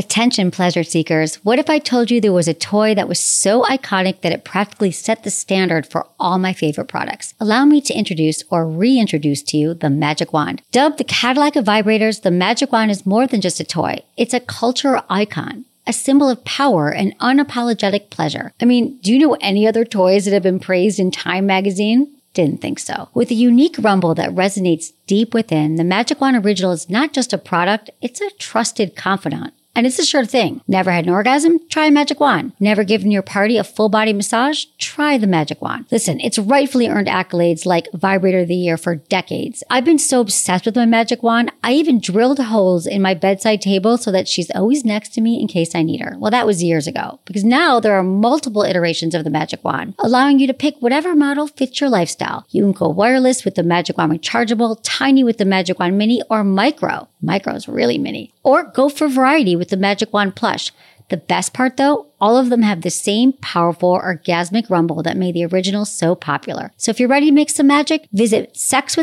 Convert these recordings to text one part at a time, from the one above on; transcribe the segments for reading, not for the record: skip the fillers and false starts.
Attention, pleasure seekers. What if I told you there was a toy that was so iconic that it practically set the standard for all my favorite products? Allow me to introduce or reintroduce to you the Magic Wand. Dubbed the Cadillac of vibrators, the Magic Wand is more than just a toy. It's a cultural icon, a symbol of power and unapologetic pleasure. I mean, do you know any other toys that have been praised in Time magazine? Didn't think so. With a unique rumble that resonates deep within, the Magic Wand Original is not just a product, it's a trusted confidant. And it's a sure thing. Never had an orgasm? Try a Magic Wand. Never given your party a full body massage? Try the Magic Wand. Listen, it's rightfully earned accolades like Vibrator of the Year for decades. I've been so obsessed with my Magic Wand, I even drilled holes in my bedside table so that she's always next to me in case I need her. Well, that was years ago, because now there are multiple iterations of the Magic Wand, allowing you to pick whatever model fits your lifestyle. You can go wireless with the Magic Wand Rechargeable, tiny with the Magic Wand Mini, or micro. Micro is really mini. Or go for variety with the Magic Wand Plush. The best part though, all of them have the same powerful orgasmic rumble that made the original so popular. So if you're ready to make some magic, visit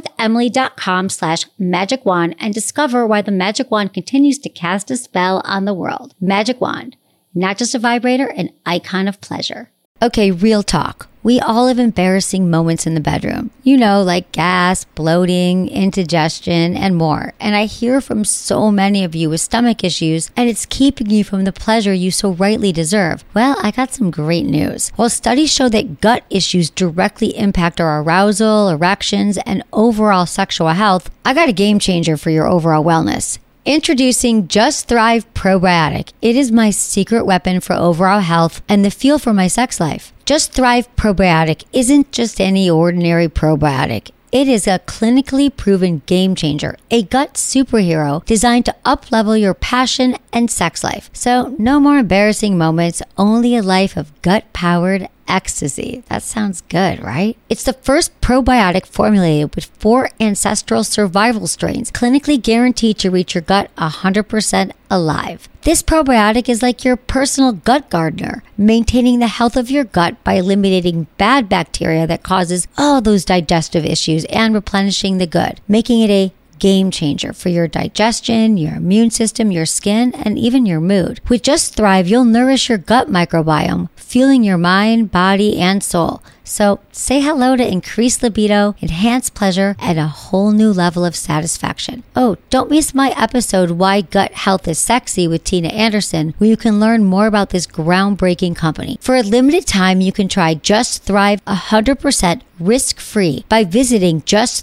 sexwithemily.com/magic wand and discover why the Magic Wand continues to cast a spell on the world. Magic Wand, not just a vibrator, an icon of pleasure. Okay, real talk. We all have embarrassing moments in the bedroom. You know, like gas, bloating, indigestion, and more. And I hear from so many of you with stomach issues, and it's keeping you from the pleasure you so rightly deserve. Well, I got some great news. While studies show that gut issues directly impact our arousal, erections, and overall sexual health, I got a game changer for your overall wellness. Introducing Just Thrive Probiotic. It is my secret weapon for overall health and the fuel for my sex life. Just Thrive Probiotic isn't just any ordinary probiotic. It is a clinically proven game changer, a gut superhero designed to up-level your passion and sex life. So no more embarrassing moments, only a life of gut-powered ecstasy. That sounds good, right? It's the first probiotic formulated with 4 ancestral survival strains, clinically guaranteed to reach your gut 100% alive. This probiotic is like your personal gut gardener, maintaining the health of your gut by eliminating bad bacteria that causes all those digestive issues and replenishing the good, making it a game changer for your digestion, your immune system, your skin, and even your mood. With Just Thrive, you'll nourish your gut microbiome, fueling your mind, body, and soul. So say hello to increased libido, enhanced pleasure, and a whole new level of satisfaction. Oh, don't miss my episode, Why Gut Health is Sexy with Tina Anderson, where you can learn more about this groundbreaking company. For a limited time, you can try Just Thrive 100% risk-free by visiting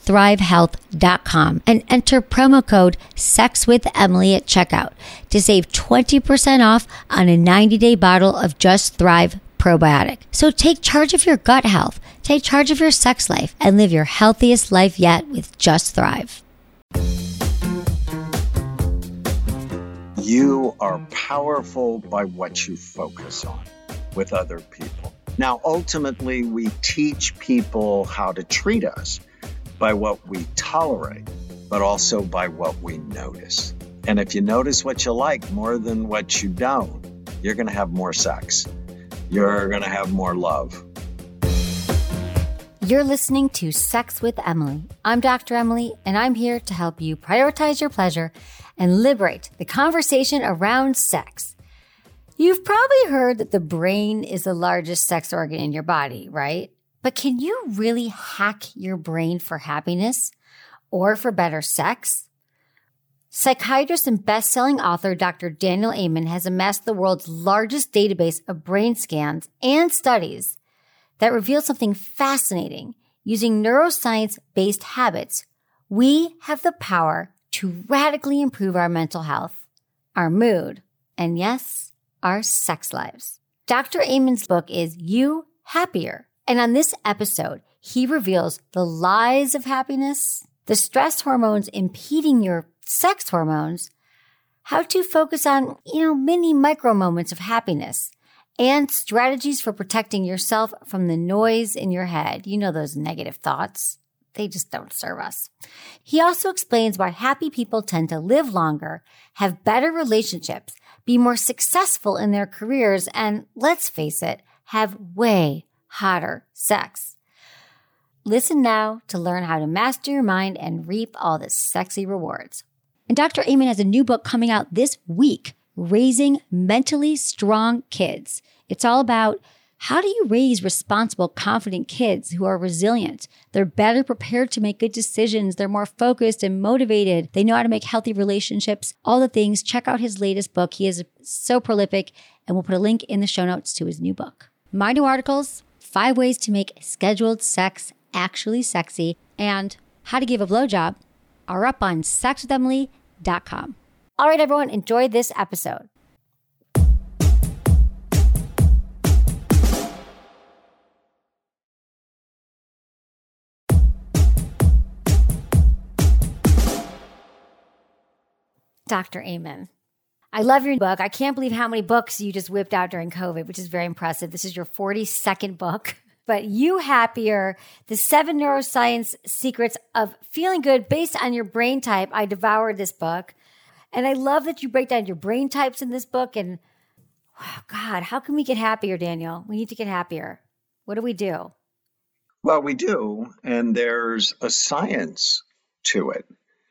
justthrivehealth.com and enter promo code SEXWITHEMILY at checkout to save 20% off on a 90-day bottle of Just Thrive probiotic. So take charge of your gut health, take charge of your sex life, and live your healthiest life yet with Just Thrive. You are powerful by what you focus on with other people. Now, ultimately, we teach people how to treat us by what we tolerate, but also by what we notice. And if you notice what you like more than what you don't, you're going to have more sex. You're going to have more love. You're listening to Sex with Emily. I'm Dr. Emily, and I'm here to help you prioritize your pleasure and liberate the conversation around sex. You've probably heard that the brain is the largest sex organ in your body, right? But can you really hack your brain for happiness or for better sex? Psychiatrist and best-selling author Dr. Daniel Amen has amassed the world's largest database of brain scans and studies that reveal something fascinating. Using neuroscience-based habits, we have the power to radically improve our mental health, our mood, and yes, our sex lives. Dr. Amen's book is You Happier. And on this episode, he reveals the lies of happiness, the stress hormones impeding your sex hormones, how to focus on, mini micro moments of happiness, and strategies for protecting yourself from the noise in your head. Those negative thoughts. They just don't serve us. He also explains why happy people tend to live longer, have better relationships, be more successful in their careers, and let's face it, have way hotter sex. Listen now to learn how to master your mind and reap all the sexy rewards. And Dr. Amen has a new book coming out this week Raising Mentally Strong Kids. It's all about how do you raise responsible, confident kids who are resilient? They're better prepared to make good decisions. They're more focused and motivated. They know how to make healthy relationships, all the things. Check out his latest book. He is so prolific, and we'll put a link in the show notes to his new book. My new articles, 5 ways to make scheduled sex actually sexy, and how to give a blowjob are up on sexwithemily.com. All right, everyone, enjoy this episode. Dr. Amen. I love your book. I can't believe how many books you just whipped out during COVID, which is very impressive. This is your 42nd book. But You Happier, the 7 Neuroscience Secrets of Feeling Good Based on Your Brain Type. I devoured this book. And I love that you break down your brain types in this book. And oh God, how can we get happier, Daniel? We need to get happier. What do we do? Well, we do. And there's a science to it.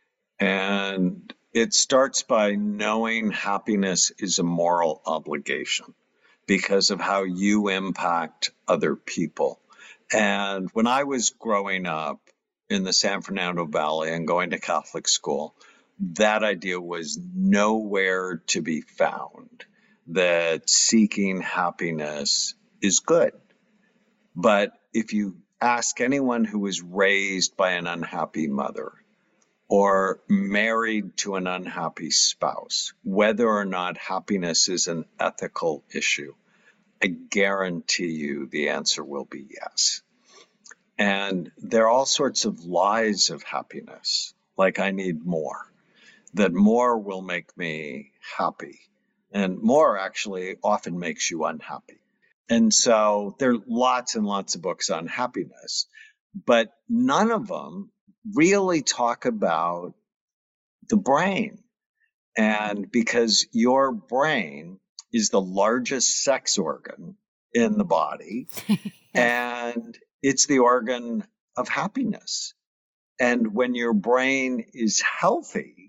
And it starts by knowing happiness is a moral obligation because of how you impact other people. And when I was growing up in the San Fernando Valley and going to Catholic school, that idea was nowhere to be found, that seeking happiness is good. But if you ask anyone who was raised by an unhappy mother or married to an unhappy spouse, whether or not happiness is an ethical issue, I guarantee you the answer will be yes. And there are all sorts of lies of happiness, like I need more, that more will make me happy. And more actually often makes you unhappy. And so there are lots and lots of books on happiness, but none of them really talk about the brain. And because your brain is the largest sex organ in the body, and it's the organ of happiness. And when your brain is healthy,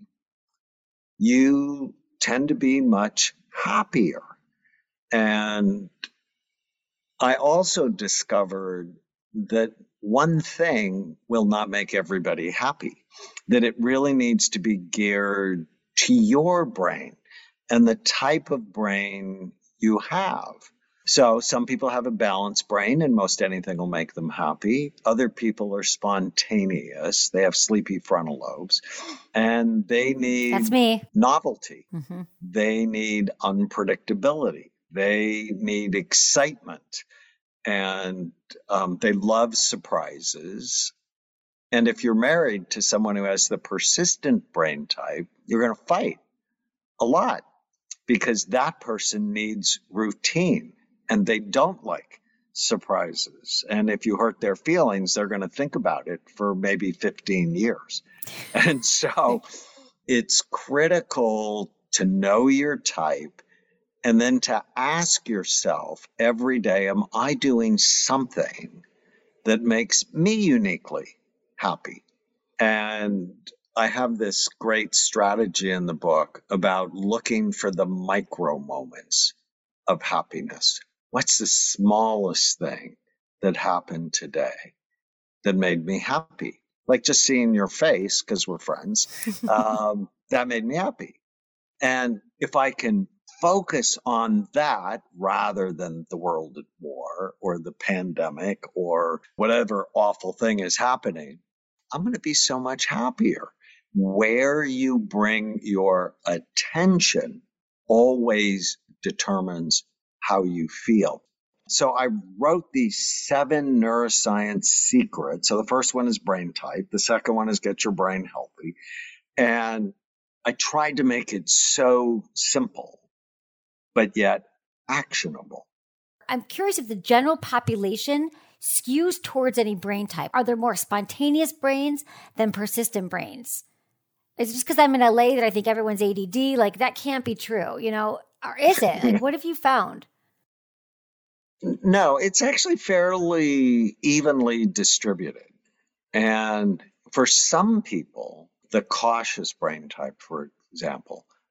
you tend to be much happier. And I also discovered that one thing will not make everybody happy, that it really needs to be geared to your brain and the type of brain you have. So some people have a balanced brain and most anything will make them happy. Other people are spontaneous. They have sleepy frontal lobes and they need That's me. Novelty. Mm-hmm. They need unpredictability. They need excitement. And they love surprises. And if you're married to someone who has the persistent brain type, you're going to fight a lot because that person needs routine and they don't like surprises. And if you hurt their feelings, they're going to think about it for maybe 15 years. And so it's critical to know your type and then to ask yourself every day, am I doing something that makes me uniquely happy? And I have this great strategy in the book about looking for the micro moments of happiness. What's the smallest thing that happened today that made me happy? Like just seeing your face, because we're friends, that made me happy. And if I can focus on that rather than the world at war or the pandemic or whatever awful thing is happening, I'm going to be so much happier. Where you bring your attention always determines how you feel. So I wrote these 7 neuroscience secrets. So the first one is brain type. The second one is get your brain healthy. And I tried to make it so simple, but yet actionable. I'm curious if the general population skews towards any brain type. Are there more spontaneous brains than persistent brains? Is it just because I'm in LA that I think everyone's ADD? Like, that can't be true, you know? Or is it? Like, what have you found? No, it's actually fairly evenly distributed. And for some people, the cautious brain type, for example,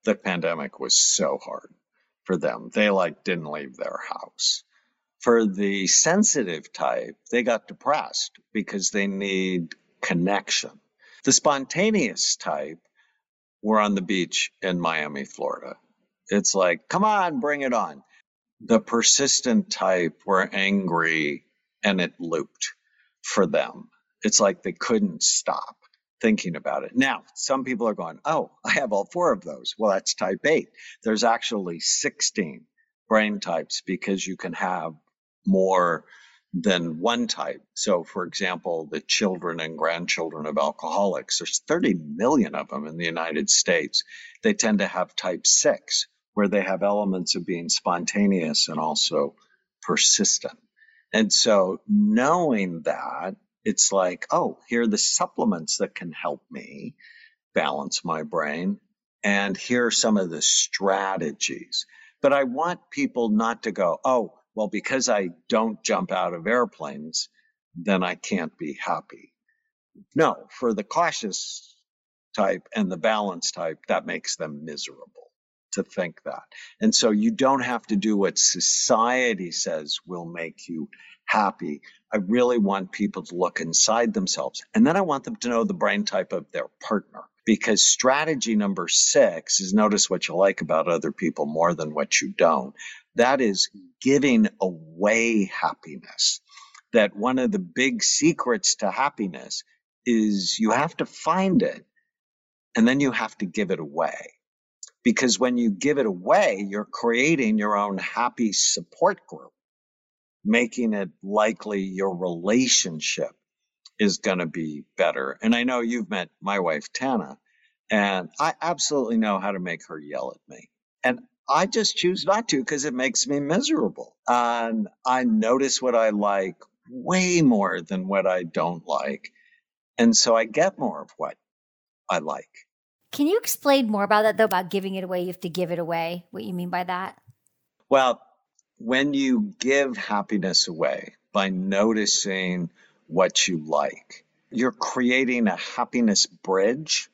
The pandemic was so hard for them. They didn't leave their house. For the sensitive type, they got depressed because they need connection. The spontaneous type were on the beach in Miami, Florida. It's like, come on, bring it on. The persistent type were angry and it looped for them. It's like they couldn't stop thinking about it. Now, some people are going, oh, I have all 4 of those. Well, that's type 8. There's actually 16 brain types because you can have more than one type. So, for example, the children and grandchildren of alcoholics, there's 30 million of them in the United States. They tend to have type 6, where they have elements of being spontaneous and also persistent. And so knowing that, it's like, oh, here are the supplements that can help me balance my brain. And here are some of the strategies. But I want people not to go, oh, well, because I don't jump out of airplanes, then I can't be happy. No, for the cautious type and the balanced type, that makes them miserable to think that. And so you don't have to do what society says will make you happy. I really want people to look inside themselves. And then I want them to know the brain type of their partner. Because strategy number 6 is notice what you like about other people more than what you don't. That is giving away happiness. That one of the big secrets to happiness is you have to find it and then you have to give it away. Because when you give it away, you're creating your own happy support group, making it likely your relationship is going to be better. And I know you've met my wife, Tana, and I absolutely know how to make her yell at me. And I just choose not to because it makes me miserable. And I notice what I like way more than what I don't like. And so I get more of what I like. Can you explain more about that, though, about giving it away? You have to give it away. What you mean by that? Well, when you give happiness away by noticing what you like, you're creating a happiness bridge,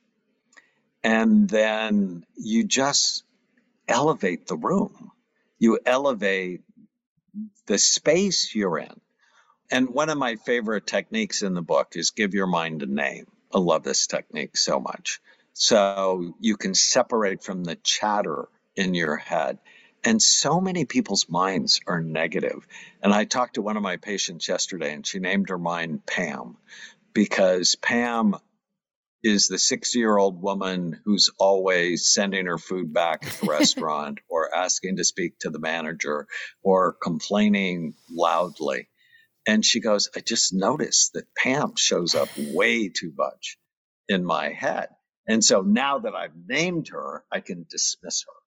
and then you just elevate the room. You elevate the space you're in. And one of my favorite techniques in the book is give your mind a name. I love this technique so much. So you can separate from the chatter in your head. And so many people's minds are negative. And I talked to one of my patients yesterday, and she named her mind Pam, because Pam is the 60-year-old woman who's always sending her food back at the restaurant or asking to speak to the manager or complaining loudly. And she goes, I just noticed that Pam shows up way too much in my head. And so now that I've named her, I can dismiss her.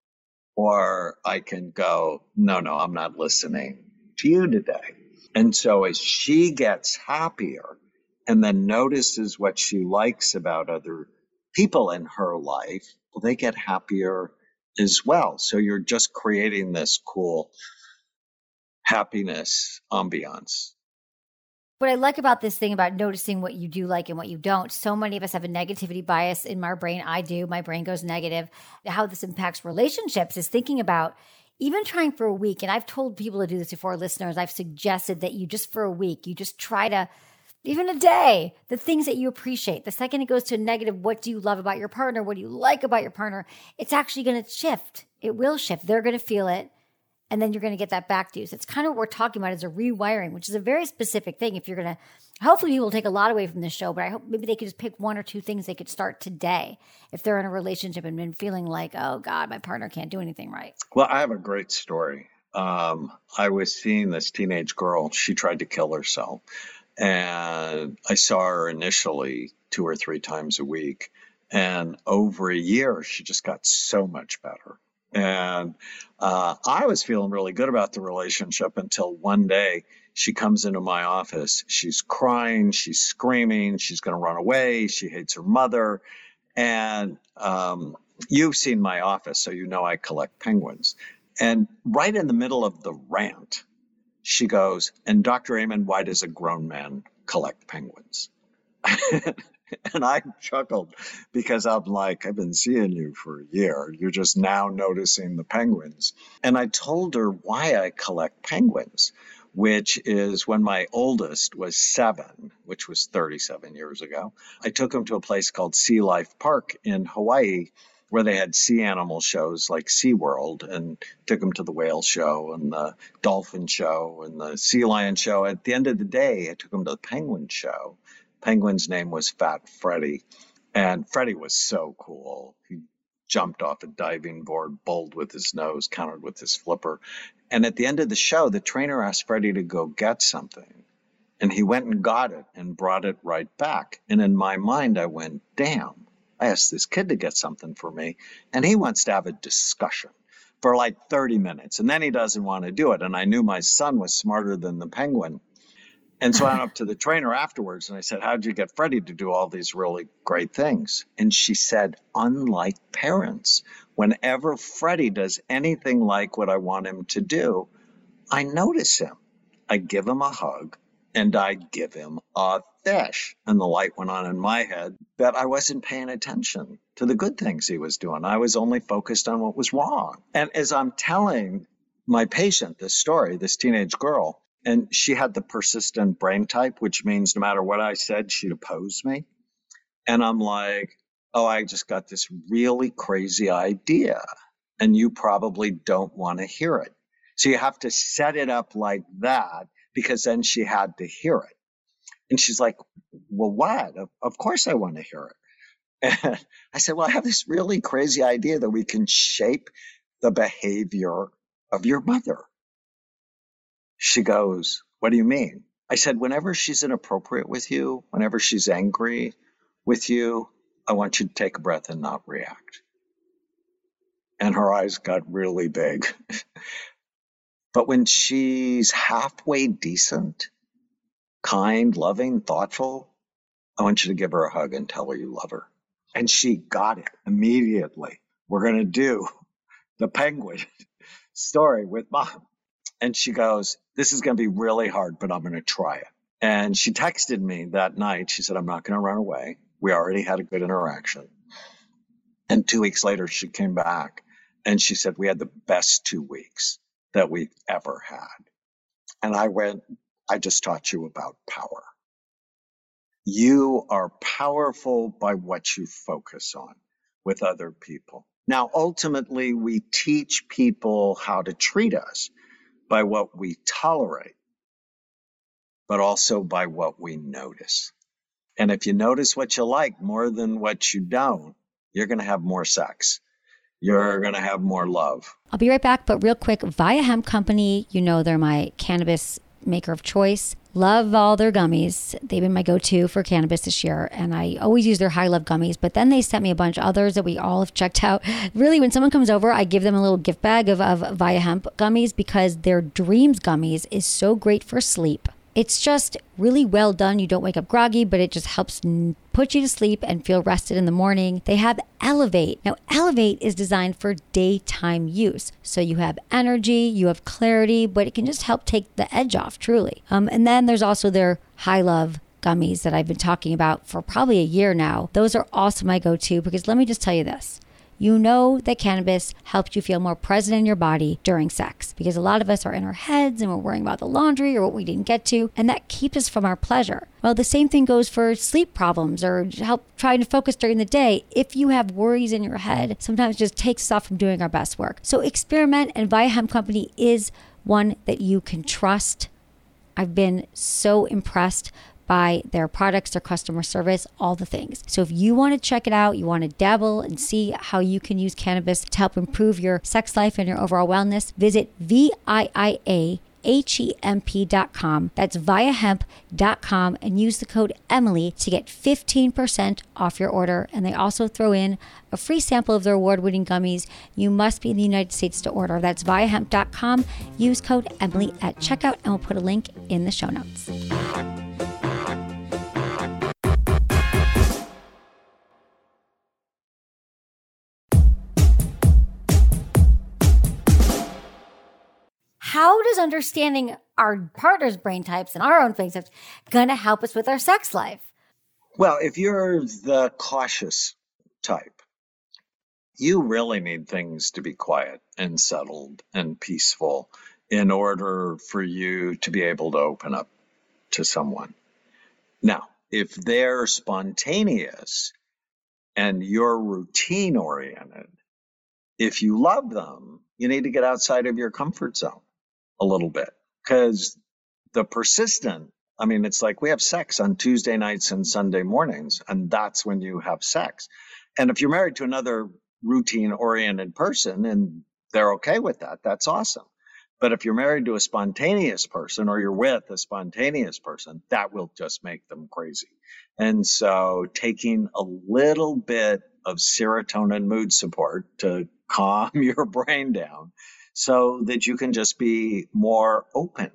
Or I can go, no, I'm not listening to you today. And so as she gets happier and then notices what she likes about other people in her life, well, they get happier as well. So you're just creating this cool happiness ambiance. What I like about this thing about noticing what you do like and what you don't, so many of us have a negativity bias in our brain. I do. My brain goes negative. How this impacts relationships is thinking about even trying for a week. And I've told people to do this before, listeners. I've suggested that you just for a week, you just try to, even a day, the things that you appreciate. The second it goes to a negative, what do you love about your partner? What do you like about your partner? It's actually going to shift. It will shift. They're going to feel it. And then you're going to get that back to you. So it's kind of what we're talking about is a rewiring, which is a very specific thing. If you're going to, hopefully people will take a lot away from this show, but I hope maybe they could just pick 1 or 2 things they could start today if they're in a relationship and been feeling like, oh God, my partner can't do anything right. Well, I have a great story. I was seeing this teenage girl. She tried to kill herself. And I saw her initially 2 or 3 times a week. And over a year, she just got so much better. And I was feeling really good about the relationship until one day she comes into my office. She's crying, she's screaming, she's going to run away. She hates her mother. And you've seen my office, so you know I collect penguins. And right in the middle of the rant, she goes, and Dr. Amen, why does a grown man collect penguins? And I chuckled because I'm like, I've been seeing you for a year. You're just now noticing the penguins. And I told her why I collect penguins, which is when my oldest was 7, which was 37 years ago. I took him to a place called Sea Life Park in Hawaii, where they had sea animal shows like SeaWorld, and took him to the whale show and the dolphin show and the sea lion show. At the end of the day, I took him to the penguin show. Penguin's name was Fat Freddy, and Freddy was so cool. He jumped off a diving board, bowled with his nose, countered with his flipper. And at the end of the show, the trainer asked Freddy to go get something. And he went and got it and brought it right back. And in my mind, I went, damn, I asked this kid to get something for me, and he wants to have a discussion for like 30 minutes. And then he doesn't want to do it. And I knew my son was smarter than the penguin. And so I went up to the trainer afterwards and I said, how'd you get Freddie to do all these really great things? And she said, unlike parents, whenever Freddie does anything like what I want him to do, I notice him. I give him a hug and I give him a fish. And the light went on in my head that I wasn't paying attention to the good things he was doing. I was only focused on what was wrong. And as I'm telling my patient this story, this teenage girl, and she had the persistent brain type, which means no matter what I said, she'd oppose me. And I'm like, oh, I just got this really crazy idea, and you probably don't want to hear it. So you have to set it up like that, because then she had to hear it. And she's like, well, what? Of course I want to hear it. And I said, well, I have this really crazy idea that we can shape the behavior of your mother. She goes, what do you mean? I said, whenever she's inappropriate with you, whenever she's angry with you, I want you to take a breath and not react. And her eyes got really big. But when she's halfway decent, kind, loving, thoughtful, I want you to give her a hug and tell her you love her. And she got it immediately. We're going to do the penguin story with Mom. And she goes, this is going to be really hard, but I'm going to try it. And she texted me that night. She said, I'm not going to run away. We already had a good interaction. And 2 weeks later, she came back and she said, we had the best 2 weeks that we've ever had. And I went, I just taught you about power. You are powerful by what you focus on with other people. Now, ultimately, we teach people how to treat us by what we tolerate, but also by what we notice. And if you notice what you like more than what you don't, you're going to have more sex. You're going to have more love. I'll be right back, but real quick, Via Hemp Company, you know they're my cannabis maker of choice. Love all their gummies. They've been my go-to for cannabis this year, and I always use their High Love gummies, but then they sent me a bunch of others that we all have checked out. Really, when someone comes over, I give them a little gift bag of Via Hemp gummies because their Dreams gummies is so great for sleep. It's just really well done. You don't wake up groggy, but it just helps put you to sleep and feel rested in the morning. They have Elevate. Now, Elevate is designed for daytime use. So you have energy, you have clarity, but it can just help take the edge off, truly. And then there's also their High Love gummies that I've been talking about for probably a year now. Those are also my go-to because let me just tell you this. You know that cannabis helps you feel more present in your body during sex because a lot of us are in our heads and we're worrying about the laundry or what we didn't get to, and that keeps us from our pleasure. Well, the same thing goes for sleep problems or help trying to focus during the day. If you have worries in your head, sometimes it just takes us off from doing our best work. So experiment, and Via Hemp Company is one that you can trust. I've been so impressed by their products, their customer service, all the things. So if you want to check it out, you want to dabble and see how you can use cannabis to help improve your sex life and your overall wellness, visit VIIAHEMP.com. That's viahemp.com, and use the code Emily to get 15% off your order. And they also throw in a free sample of their award-winning gummies. You must be in the United States to order. That's viahemp.com. Use code Emily at checkout, and we'll put a link in the show notes. How does understanding our partner's brain types and our own brain types gonna help us with our sex life? Well, if you're the cautious type, you really need things to be quiet and settled and peaceful in order for you to be able to open up to someone. Now, if they're spontaneous and you're routine oriented, if you love them, you need to get outside of your comfort zone a little bit, because the persistent, I mean, it's like we have sex on Tuesday nights and Sunday mornings, and that's when you have sex. And if you're married to another routine oriented person and they're okay with that, that's awesome. But if you're married to a spontaneous person or you're with a spontaneous person, that will just make them crazy. And so taking a little bit of serotonin mood support to calm your brain down so that you can just be more open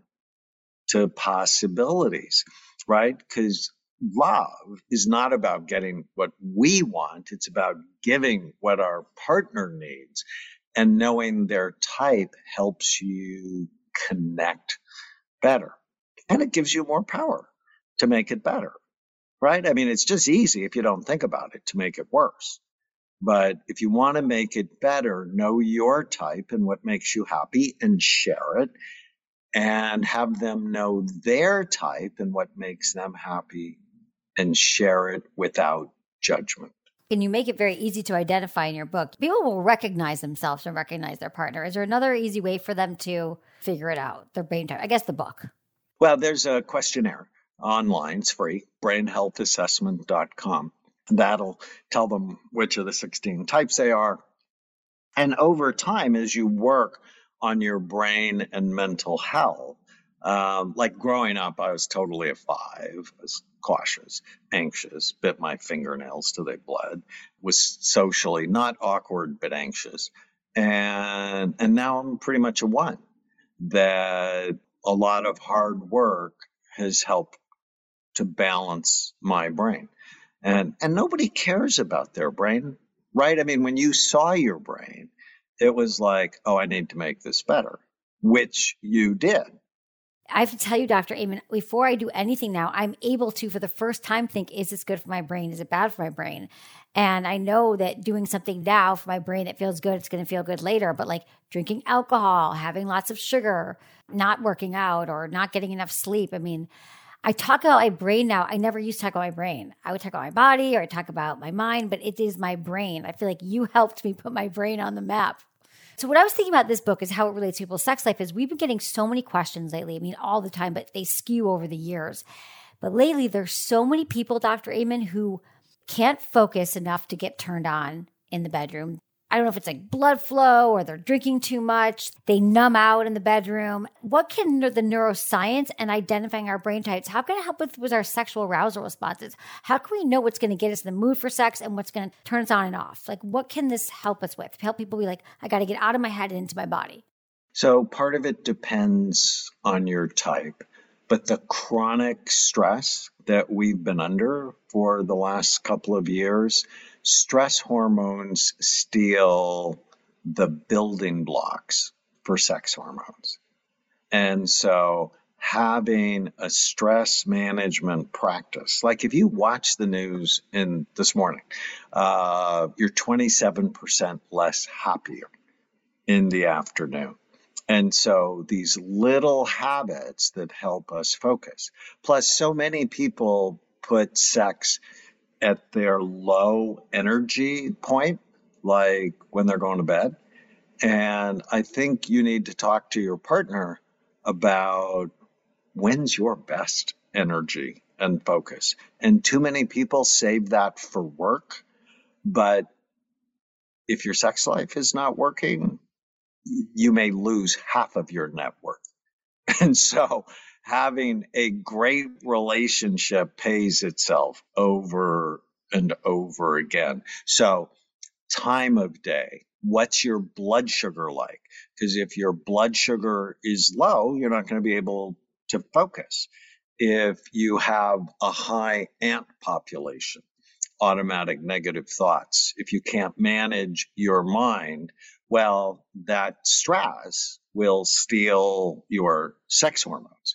to possibilities, right? Because love is not about getting what we want, it's about giving what our partner needs. And knowing their type helps you connect better. And it gives you more power to make it better, right? I mean, it's just easy if you don't think about it to make it worse. But if you want to make it better, know your type and what makes you happy and share it, and have them know their type and what makes them happy and share it without judgment. And you make it very easy to identify in your book. People will recognize themselves and recognize their partner. Is there another easy way for them to figure it out, their brain type? I guess the book. Well, there's a questionnaire online. It's free, brainhealthassessment.com. That'll tell them which of the 16 types they are. And over time, as you work on your brain and mental health, like growing up, I was totally a 5. I was cautious, anxious, bit my fingernails till they bled, was socially not awkward, but anxious. And now I'm pretty much a 1. That a lot of hard work has helped to balance my brain. And nobody cares about their brain, right? I mean, when you saw your brain, it was like, oh, I need to make this better, which you did. I have to tell you, Dr. Amen, before I do anything now, I'm able to, for the first time, think, is this good for my brain? Is it bad for my brain? And I know that doing something now for my brain that feels good, it's going to feel good later. But like drinking alcohol, having lots of sugar, not working out, or not getting enough sleep. I mean, I talk about my brain now. I never used to talk about my brain. I would talk about my body or I talk about my mind, but it is my brain. I feel like you helped me put my brain on the map. So what I was thinking about this book is how it relates to people's sex life is we've been getting so many questions lately. I mean, all the time, but they skew over the years. But lately, there's so many people, Dr. Amen, who can't focus enough to get turned on in the bedroom. I don't know if it's like blood flow or they're drinking too much. They numb out in the bedroom. What can the neuroscience and identifying our brain types, how can it help with our sexual arousal responses? How can we know what's going to get us in the mood for sex and what's going to turn us on and off? Like, what can this help us with? Help people be like, I got to get out of my head and into my body. So part of it depends on your type, but the chronic stress that we've been under for the last couple of years, stress hormones steal the building blocks for sex hormones. And so having a stress management practice, like if you watch the news this morning, you're 27% less happier in the afternoon. And so these little habits that help us focus. Plus, so many people put sex at their low energy point, like when they're going to bed. And I think you need to talk to your partner about when's your best energy and focus. And too many people save that for work. But if your sex life is not working, you may lose half of your net worth. And so having a great relationship pays itself over and over again. So time of day, what's your blood sugar like? Because if your blood sugar is low, you're not going to be able to focus. If you have a high ant population, automatic negative thoughts, if you can't manage your mind, well, that stress will steal your sex hormones.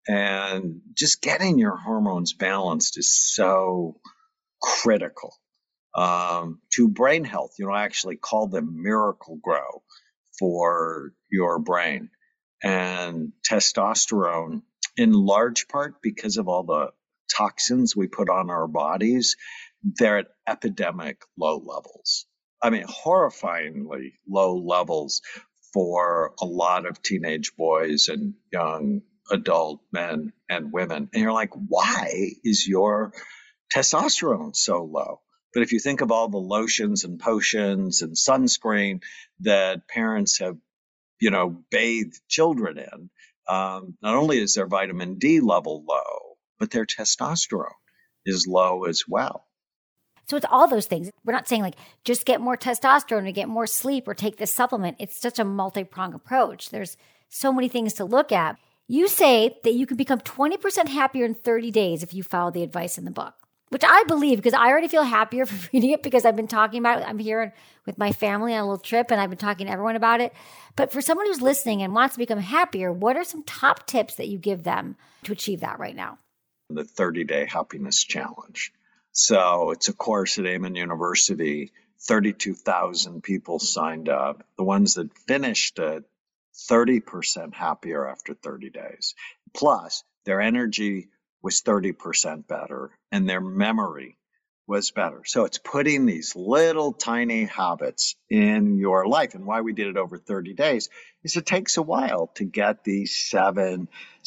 And just getting your hormones balanced is so critical to brain health. I actually call them Miracle Grow for your brain. And testosterone, in large part because of all the toxins we put on our bodies, they're at epidemic low levels. I mean, horrifyingly low levels for a lot of teenage boys and young adult men and women. And you're like, why is your testosterone so low? But if you think of all the lotions and potions and sunscreen that parents have, bathed children in, not only is their vitamin D level low, but their testosterone is low as well. So it's all those things. We're not saying like just get more testosterone or get more sleep or take this supplement. It's such a multi-pronged approach. There's so many things to look at. You say that you can become 20% happier in 30 days if you follow the advice in the book, which I believe because I already feel happier for reading it because I've been talking about it. I'm here with my family on a little trip and I've been talking to everyone about it. But for someone who's listening and wants to become happier, what are some top tips that you give them to achieve that right now? The 30-day happiness challenge. So it's a course at Amen University. 32,000 people signed up. The ones that finished it, 30% happier after 30 days. Plus, their energy was 30% better and their memory was better. So it's putting these little tiny habits in your life. And why we did it over 30 days is it takes a while to get these 7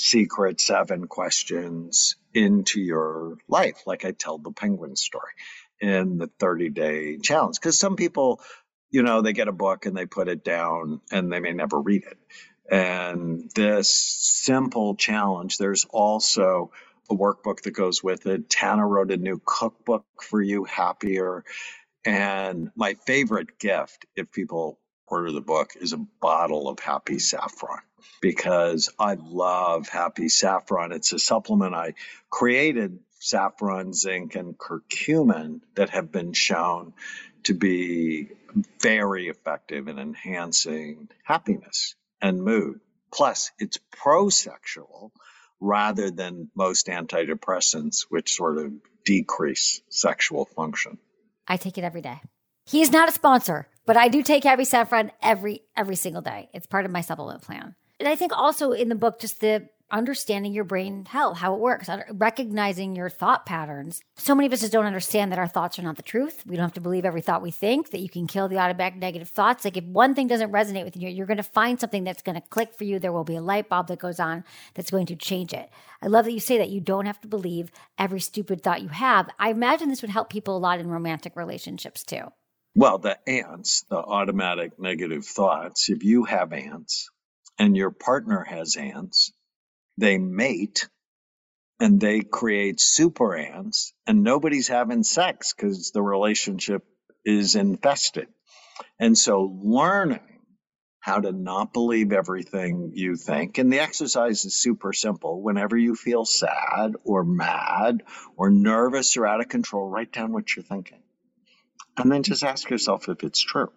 questions into your life. Like I tell the penguin story in the 30-day challenge. Because some people, they get a book and they put it down and they may never read it. And this simple challenge, there's also a workbook that goes with it. Tana wrote a new cookbook for you, Happier. And my favorite gift, if people order the book, is a bottle of Happy Saffron, because I love Happy Saffron. It's a supplement I created, saffron, zinc, and curcumin, that have been shown to be very effective in enhancing happiness and mood. Plus, it's pro-sexual rather than most antidepressants, which sort of decrease sexual function. I take it every day. He's not a sponsor, but I do take Happy Saffron every single day. It's part of my supplement plan. And I think also in the book, just the understanding your brain health, how it works, recognizing your thought patterns. So many of us just don't understand that our thoughts are not the truth. We don't have to believe every thought we think, that you can kill the automatic negative thoughts. Like if one thing doesn't resonate with you, you're going to find something that's going to click for you. There will be a light bulb that goes on that's going to change it. I love that you say that you don't have to believe every stupid thought you have. I imagine this would help people a lot in romantic relationships too. Well, the ants, the automatic negative thoughts, if you have ants and your partner has ants, they mate and they create super ants and nobody's having sex because the relationship is infested. And so learning how to not believe everything you think. And the exercise is super simple. Whenever you feel sad or mad or nervous or out of control, write down what you're thinking. And then just ask yourself if it's true.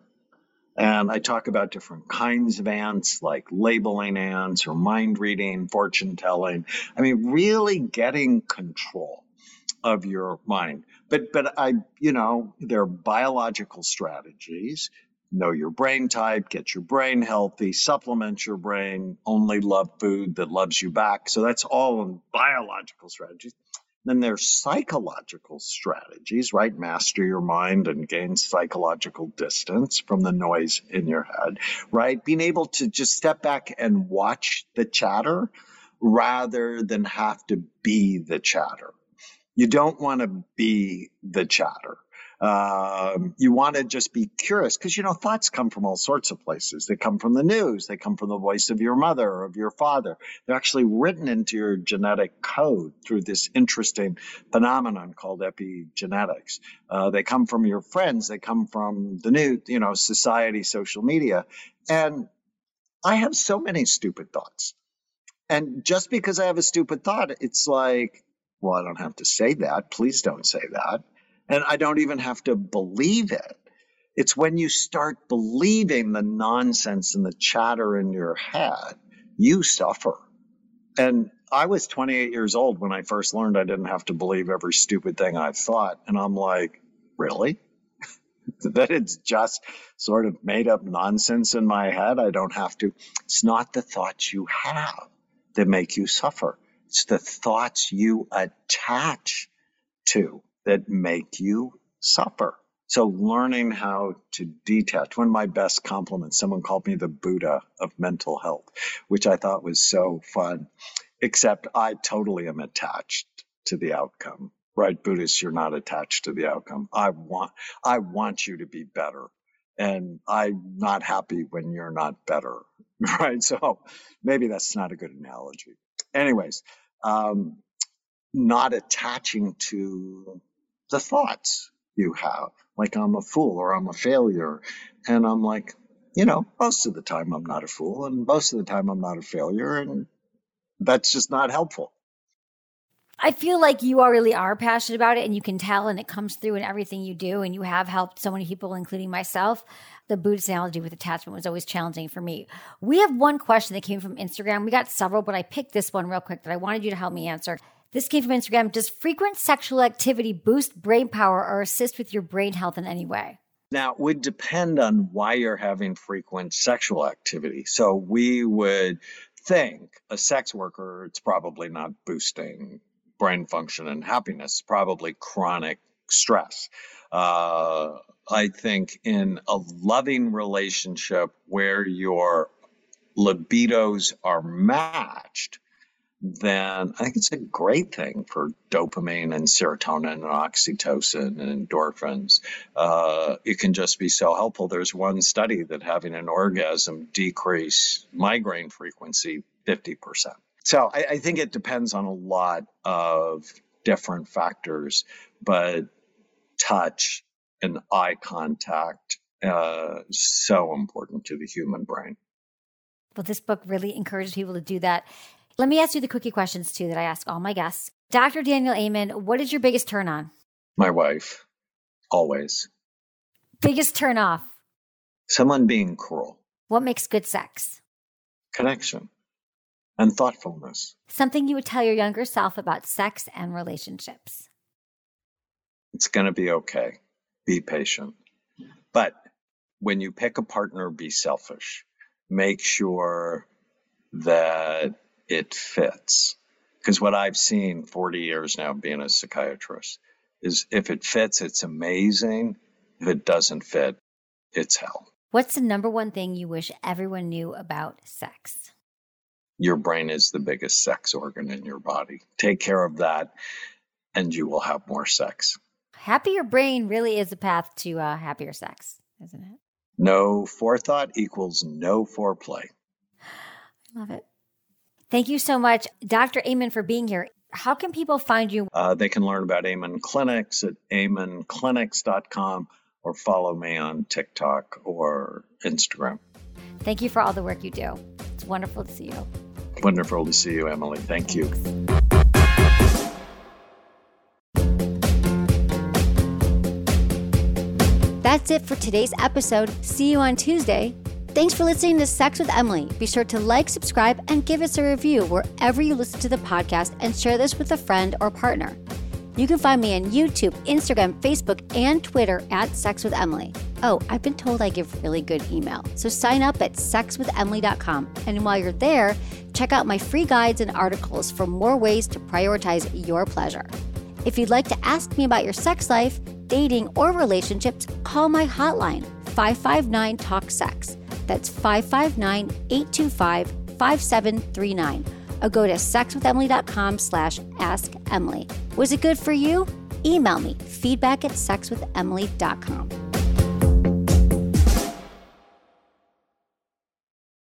And I talk about different kinds of ants, like labeling ants or mind reading, fortune telling. I mean, really getting control of your mind. But there are biological strategies. Know your brain type, get your brain healthy, supplement your brain, only love food that loves you back. So that's all in biological strategies. Then there's psychological strategies, right? Master your mind and gain psychological distance from the noise in your head, right? Being able to just step back and watch the chatter rather than have to be the chatter. You don't want to be the chatter. You want to just be curious because, thoughts come from all sorts of places. They come from the news. They come from the voice of your mother or of your father. They're actually written into your genetic code through this interesting phenomenon called epigenetics. They come from your friends. They come from the news, society, social media. And I have so many stupid thoughts. And just because I have a stupid thought, it's like, well, I don't have to say that. Please don't say that. And I don't even have to believe it. It's when you start believing the nonsense and the chatter in your head, you suffer. And I was 28 years old when I first learned I didn't have to believe every stupid thing I thought. And I'm like, really? That it's just sort of made up nonsense in my head? I don't have to. It's not the thoughts you have that make you suffer. It's the thoughts you attach to that make you suffer. So learning how to detach. One of my best compliments, someone called me the Buddha of mental health, which I thought was so fun, except I totally am attached to the outcome. Right, Buddhists, you're not attached to the outcome. I want you to be better. And I'm not happy when you're not better. Right? So maybe that's not a good analogy. Anyways, not attaching to the thoughts you have, like I'm a fool or I'm a failure. And I'm like, most of the time I'm not a fool and most of the time I'm not a failure. And that's just not helpful. I feel like you really are passionate about it and you can tell, and it comes through in everything you do, and you have helped so many people, including myself. The Buddhist analogy with attachment was always challenging for me. We have one question that came from Instagram. We got several, but I picked this one real quick that I wanted you to help me answer. This came from Instagram. Does frequent sexual activity boost brain power or assist with your brain health in any way? Now, it would depend on why you're having frequent sexual activity. So we would think a sex worker, it's probably not boosting brain function and happiness, probably chronic stress. I think in a loving relationship where your libidos are matched, then I think it's a great thing for dopamine and serotonin and oxytocin and endorphins. It can just be so helpful. There's one study that having an orgasm decreased migraine frequency 50%. So I think it depends on a lot of different factors, but touch and eye contact so important to the human brain. Well, this book really encourages people to do that. Let me ask you the quickie questions too that I ask all my guests. Dr. Daniel Amen, what is your biggest turn on? My wife, always. Biggest turn off? Someone being cruel. What makes good sex? Connection and thoughtfulness. Something you would tell your younger self about sex and relationships. It's going to be okay. Be patient. But when you pick a partner, be selfish. Make sure that it fits. Because what I've seen 40 years now being a psychiatrist is if it fits, it's amazing. If it doesn't fit, it's hell. What's the number one thing you wish everyone knew about sex? Your brain is the biggest sex organ in your body. Take care of that and you will have more sex. Happier brain really is a path to happier sex, isn't it? No forethought equals no foreplay. I love it. Thank you so much, Dr. Amen, for being here. How can people find you? They can learn about Amen Clinics at amenclinics.com or follow me on TikTok or Instagram. Thank you for all the work you do. It's wonderful to see you. Wonderful to see you, Emily. Thanks. You. That's it for today's episode. See you on Tuesday. Thanks for listening to Sex with Emily. Be sure to like, subscribe, and give us a review wherever you listen to the podcast, and share this with a friend or partner. You can find me on YouTube, Instagram, Facebook, and Twitter at Sex with Emily. Oh, I've been told I give really good email. So sign up at sexwithemily.com. And while you're there, check out my free guides and articles for more ways to prioritize your pleasure. If you'd like to ask me about your sex life, dating, or relationships, call my hotline, 559-TALK-SEX. That's 559-825-5739. Or go to sexwithemily.com/askemily. Was it good for you? Email me, feedback@sexwithemily.com.